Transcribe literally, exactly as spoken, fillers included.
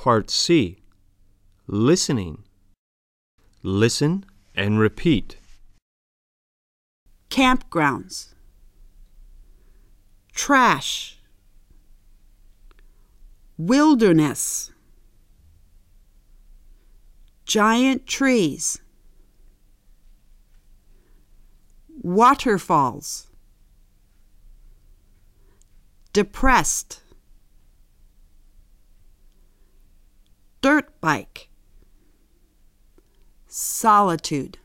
Part C. Listening. Listen and repeat. Campgrounds. Trash. Wilderness. Giant trees. Waterfalls. Depressed. Dirt bike. Solitude.